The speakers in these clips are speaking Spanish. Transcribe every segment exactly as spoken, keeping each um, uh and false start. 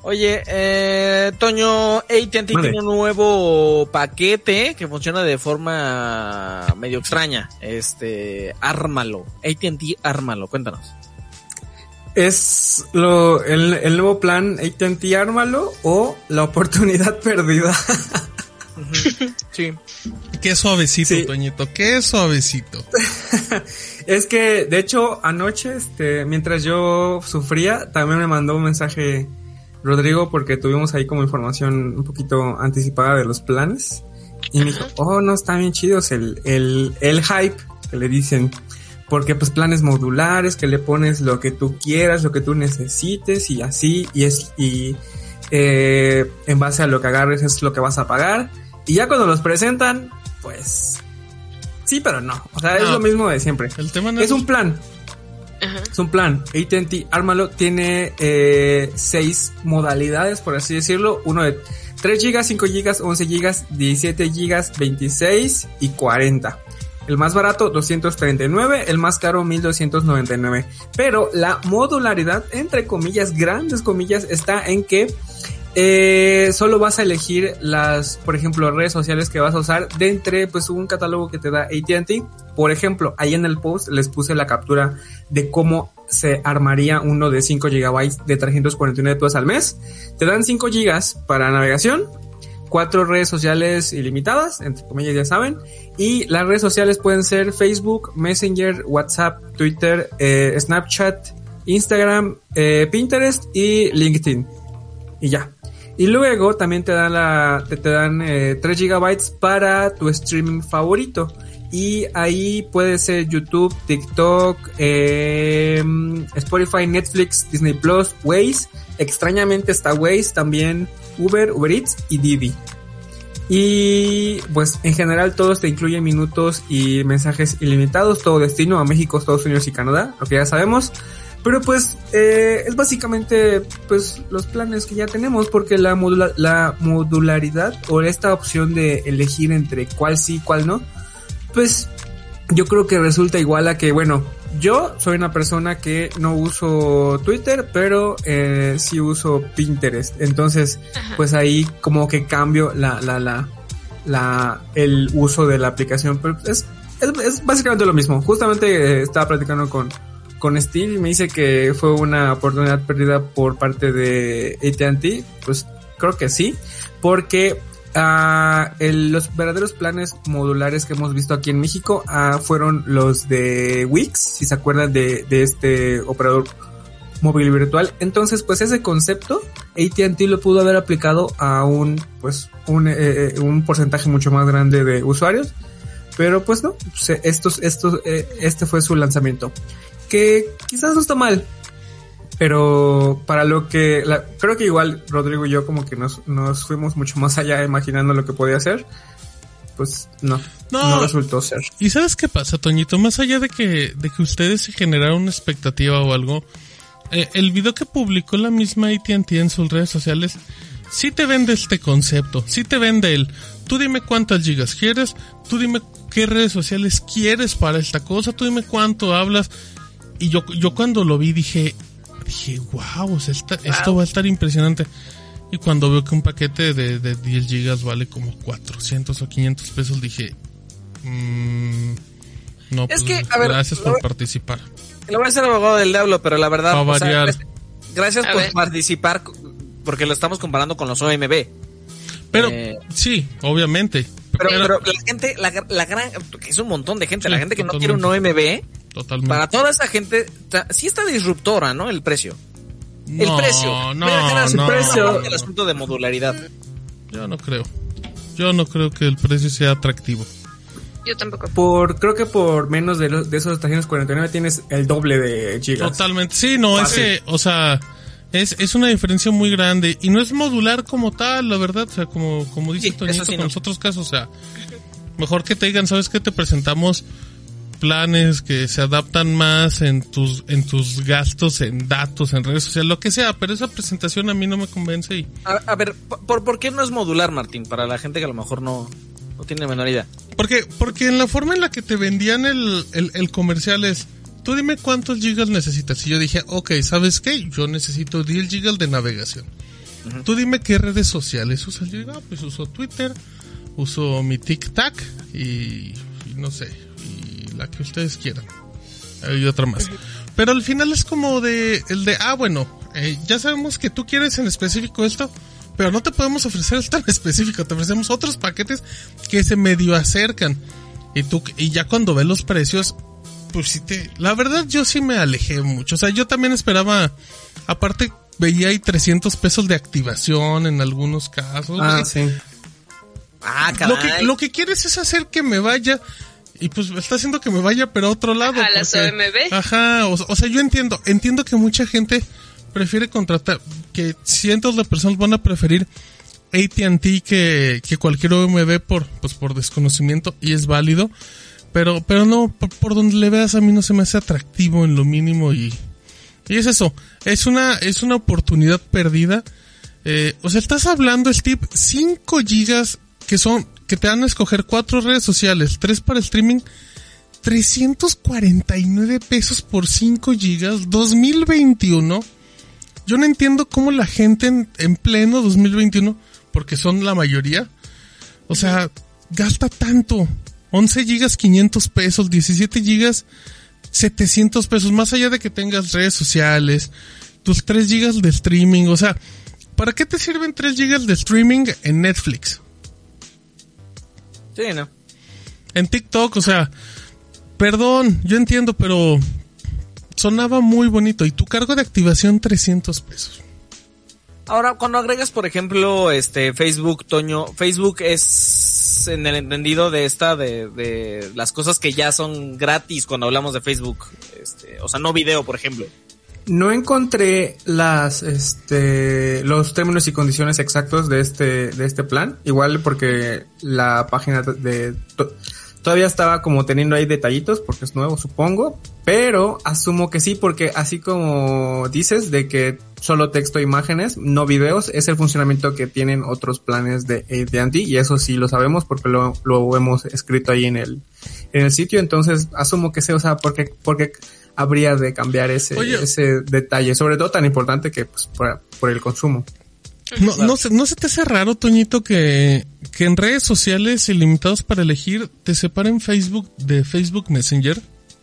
Oye, eh, Toño, A T and T Vale. tiene un nuevo paquete que funciona de forma medio extraña. Este, ármalo. A T and T, ármalo. Cuéntanos. ¿Es lo el, el nuevo plan A T and T Ármalo o la oportunidad perdida? Sí. Qué suavecito, Sí. Toñito, qué suavecito. Es que, de hecho, anoche, este, mientras yo sufría, también me mandó un mensaje Rodrigo porque tuvimos ahí como información un poquito anticipada de los planes. Y me dijo, oh, no, están bien chidos el, el, el hype que le dicen. Porque pues planes modulares, que le pones lo que tú quieras, lo que tú necesites y así, y es, y eh, en base a lo que agarres es lo que vas a pagar. Y ya cuando los presentan, pues sí, pero no. O sea, No. es lo mismo de siempre. El tema no Es un plan. Ajá. Es un plan. A T and T Ármalo tiene eh, seis modalidades, por así decirlo. Uno de tres gigas, cinco gigas, once gigas, diecisiete gigas, veintiséis y cuarenta. El más barato, doscientos treinta y nueve. El más caro, mil doscientos noventa y nueve. Pero la modularidad, entre comillas, grandes comillas, está en que eh, solo vas a elegir las, por ejemplo, redes sociales que vas a usar de entre pues un catálogo que te da A T and T. Por ejemplo, ahí en el post les puse la captura de cómo se armaría uno de cinco gigabytes de trescientos cuarenta y nueve pesos al mes. Te dan cinco gigas para navegación, cuatro redes sociales ilimitadas, entre comillas ya saben, y las redes sociales pueden ser Facebook, Messenger, WhatsApp, Twitter, eh, Snapchat, Instagram, eh, Pinterest y LinkedIn. Y ya. Y luego también te dan la, te, te dan eh, tres gigabytes para tu streaming favorito. Y ahí puede ser YouTube, TikTok, eh, Spotify, Netflix, Disney Plus, Waze. Extrañamente está Waze, también Uber, Uber Eats y Didi. Y pues en general todos te incluyen minutos y mensajes ilimitados, todo destino a México, Estados Unidos y Canadá, lo que ya sabemos. Pero pues eh, es básicamente pues los planes que ya tenemos, porque la, modula- la modularidad o esta opción de elegir entre cuál sí, cuál no, pues yo creo que resulta igual a que, bueno, yo soy una persona que no uso Twitter, pero eh, sí uso Pinterest. Entonces, pues ahí como que cambio la, la, la, la, el uso de la aplicación. Pero es, es, es básicamente lo mismo. Justamente eh, estaba platicando con, con Steve y me dice que fue una oportunidad perdida por parte de A T and T. Pues creo que sí, porque Uh, el, los verdaderos planes modulares que hemos visto aquí en México uh, fueron los de Wix, si se acuerdan de, de este operador móvil virtual. Entonces, pues ese concepto A T and T lo pudo haber aplicado a un, pues, un, eh, un porcentaje mucho más grande de usuarios, pero pues no, pues, estos, estos, eh, este fue su lanzamiento, que quizás no está mal. Pero para lo que, la, creo que igual Rodrigo y yo como que nos, nos fuimos mucho más allá imaginando lo que podía ser, pues no, no, no resultó ser. ¿Y sabes qué pasa, Toñito? Más allá de que, de que ustedes se generaron una expectativa o algo, eh, el video que publicó la misma A T and T en sus redes sociales, sí te vende este concepto, sí te vende el, tú dime cuántas gigas quieres, tú dime qué redes sociales quieres para esta cosa, tú dime cuánto hablas, y yo, yo cuando lo vi dije, Dije, wow, o sea, esta, wow, esto va a estar impresionante. Y cuando veo que un paquete de, de diez gigas vale como cuatrocientos o quinientos pesos, dije, mmm, no, Es pues que, a ver, gracias por voy, participar. Le voy a ser abogado del diablo, pero la verdad, Va a o sea, variar. gracias, gracias por ver. participar, porque lo estamos comparando con los O M B. Pero, eh, sí, obviamente. Pero, pero, pero la gente, la, la gran, que es un montón de gente, sí, la gente que totalmente. No quiere un O M B, totalmente. Para toda esa gente, sí está disruptora, ¿no? El precio. No, el precio. No, el no. precio. El asunto de modularidad. Yo no creo. Yo no creo que el precio sea atractivo. Yo tampoco. Por, creo que por menos de, los, de esos trescientos cuarenta y nueve tienes el doble de gigas. Totalmente. Sí, no, es que, o sea, es, es una diferencia muy grande. Y no es modular como tal, la verdad. O sea, como, como dice sí, Toñito sí, con no. los otros casos, o sea, mejor que te digan, ¿sabes qué? Te presentamos planes que se adaptan más en tus en tus gastos, en datos, en redes sociales, lo que sea, pero esa presentación a mí no me convence. Y... A, a ver, ¿por, ¿por qué no es modular, Martín? Para la gente que a lo mejor no, no tiene la menor idea. Porque, porque en la forma en la que te vendían el, el, el comercial es, tú dime cuántos gigas necesitas. Y yo dije, ok, ¿sabes qué? Yo necesito diez gigas de navegación. Uh-huh. Tú dime qué redes sociales usas. Yo digo, ah, pues uso Twitter, uso mi TikTok y, y no sé, y la que ustedes quieran. Hay otra más. Uh-huh. Pero al final es como de, el de, ah, bueno, eh, ya sabemos que tú quieres en específico esto, pero no te podemos ofrecer esto en específico, te ofrecemos otros paquetes que se medio acercan. Y tú, y ya cuando ves los precios, pues sí te, la verdad yo sí me alejé mucho. O sea, yo también esperaba, aparte veía ahí trescientos pesos de activación en algunos casos. Ah, ¿no? sí. Ah, caray. Lo que, lo que quieres es hacer que me vaya, y pues está haciendo que me vaya, pero a otro lado. A las O M B. Ajá, o, o sea, yo entiendo, entiendo que mucha gente prefiere contratar, que cientos de personas van a preferir A T and T que, que cualquier O M B por, pues por desconocimiento, y es válido, pero, pero no, por, por donde le veas a mí no se me hace atractivo en lo mínimo, y, y es eso, es una, es una oportunidad perdida. Eh, o sea, estás hablando, Steve, cinco gigas que son, que te dan a escoger cuatro redes sociales, tres para streaming, trescientos cuarenta y nueve pesos por cinco gigas, dos mil veintiuno. Yo no entiendo cómo la gente en, en pleno dos mil veintiuno, porque son la mayoría, o sea, gasta tanto. once gigas, quinientos pesos, diecisiete gigas, setecientos pesos, más allá de que tengas redes sociales, tus tres gigas de streaming, o sea, ¿para qué te sirven tres gigas de streaming en Netflix? Sí, ¿no? En TikTok, o sea, perdón, yo entiendo, pero sonaba muy bonito. Y tu cargo de activación, trescientos pesos. Ahora, cuando agregas, por ejemplo, este Facebook, Toño, Facebook es en el entendido de esta, de, de las cosas que ya son gratis cuando hablamos de Facebook. Este, o sea, no video, por ejemplo. No encontré las, este, los términos y condiciones exactos de este, de este plan. Igual porque la página de, to, todavía estaba como teniendo ahí detallitos porque es nuevo, supongo. Pero asumo que sí, porque así como dices de que solo texto e imágenes, no videos, es el funcionamiento que tienen otros planes de A T and T, y eso sí lo sabemos porque lo, lo hemos escrito ahí en el, en el sitio. Entonces asumo que sé, o sea, porque, porque habría de cambiar ese, Oye, ese detalle, sobre todo tan importante que pues por, por el consumo. No, no, se, no se te hace raro, Toñito, que, que en redes sociales ilimitados para elegir te separen Facebook de Facebook Messenger.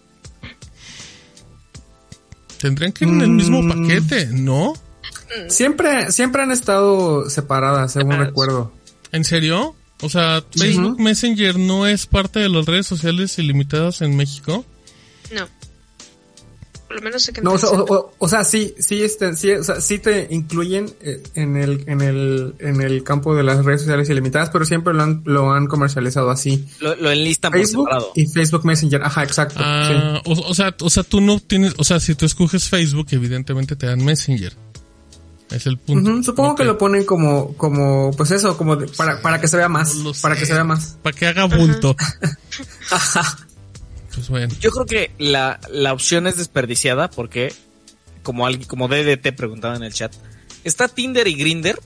Tendrían que ir en el mismo mm. paquete, ¿no? Siempre, siempre han estado separadas, según separados. recuerdo. ¿En serio? O sea, Facebook uh-huh. Messenger no es parte de las redes sociales ilimitadas en México. No. Por lo menos sé que no, o sea, o, o, o sea, sí, sí, este, sí, o sea, sí te incluyen en el, en el, en el campo de las redes sociales ilimitadas, pero siempre lo han, lo han comercializado así. Lo, lo enlistan Facebook por separado. Y Facebook Messenger, ajá, exacto. Ah, sí. o, o sea, o sea, tú no tienes, o sea, si tú escoges Facebook, evidentemente te dan Messenger. Es el punto. Uh-huh, supongo okay. que lo ponen como, como, pues eso, como de, para, para que se vea más, para que se vea más. Para que haga bulto. Ajá. Pues bueno. Yo creo que la, la opción es desperdiciada porque, como alguien, como D D T preguntaba en el chat, está Tinder y Grindr,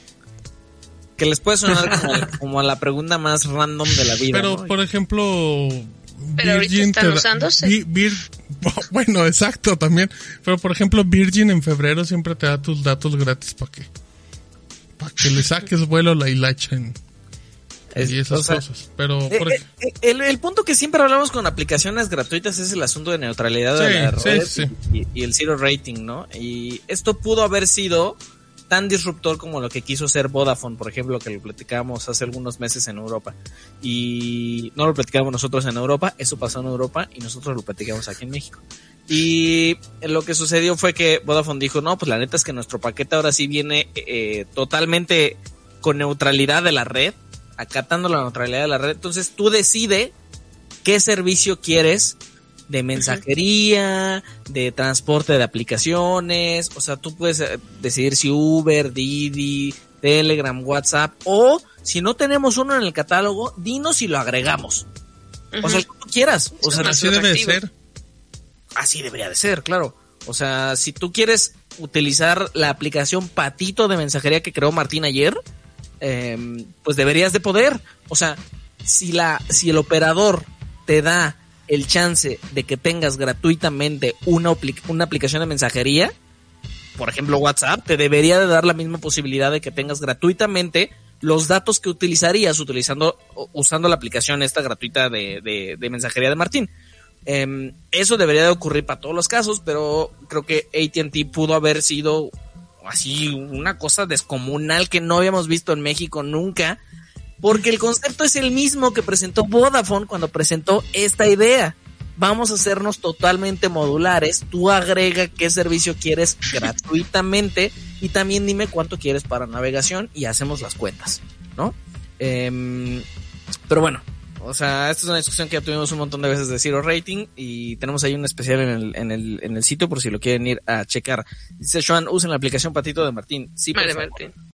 que les puede sonar como, como a la pregunta más random de la vida. Pero, ¿no? Por ejemplo, pero Virgin ahorita están usándose. Vir, Vir, bueno, exacto, también. Pero, por ejemplo, Virgin en febrero siempre te da tus datos gratis para que, para que le saques vuelo a la hilacha en... Es, y esas o sea, cosas, pero por eh, eh, el, el punto que siempre hablamos con aplicaciones gratuitas es el asunto de neutralidad sí, de la red sí, sí. Y, y el zero rating, ¿no? Y esto pudo haber sido tan disruptor como lo que quiso ser Vodafone, por ejemplo, que lo platicábamos hace algunos meses en Europa, y no lo platicábamos nosotros en Europa, eso pasó en Europa y nosotros lo platicamos aquí en México. Y lo que sucedió fue que Vodafone dijo, no, pues la neta es que nuestro paquete ahora sí viene eh, totalmente con neutralidad de la red, acatando la neutralidad de la red. Entonces tú decides qué servicio quieres de mensajería, de transporte de aplicaciones, o sea, tú puedes decidir si Uber, Didi, Telegram, WhatsApp, o si no tenemos uno en el catálogo, dinos si lo agregamos. Uh-huh. O sea, como tú quieras. O sea, así debe de ser. Así debería de ser, claro. O sea, si tú quieres utilizar la aplicación Patito de mensajería que creó Martín ayer, Eh, pues deberías de poder. O sea, si la si el operador te da el chance de que tengas gratuitamente una, una aplicación de mensajería, por ejemplo, WhatsApp te debería de dar la misma posibilidad de que tengas gratuitamente los datos que utilizarías utilizando, usando la aplicación esta gratuita de, de, de mensajería de Martín. Eh, eso debería de ocurrir para todos los casos, pero creo que A T and T pudo haber sido así una cosa descomunal que no habíamos visto en México nunca, porque el concepto es el mismo que presentó Vodafone cuando presentó esta idea. Vamos a hacernos totalmente modulares, tú agrega qué servicio quieres gratuitamente y también dime cuánto quieres para navegación y hacemos las cuentas, ¿no? Eh, pero bueno, o sea, esta es una discusión que ya tuvimos un montón de veces de Zero Rating y tenemos ahí un especial en el, en el, en el sitio por si lo quieren ir a checar. Dice Joan, usen la aplicación Patito de Martín. Sí, vale, Martín.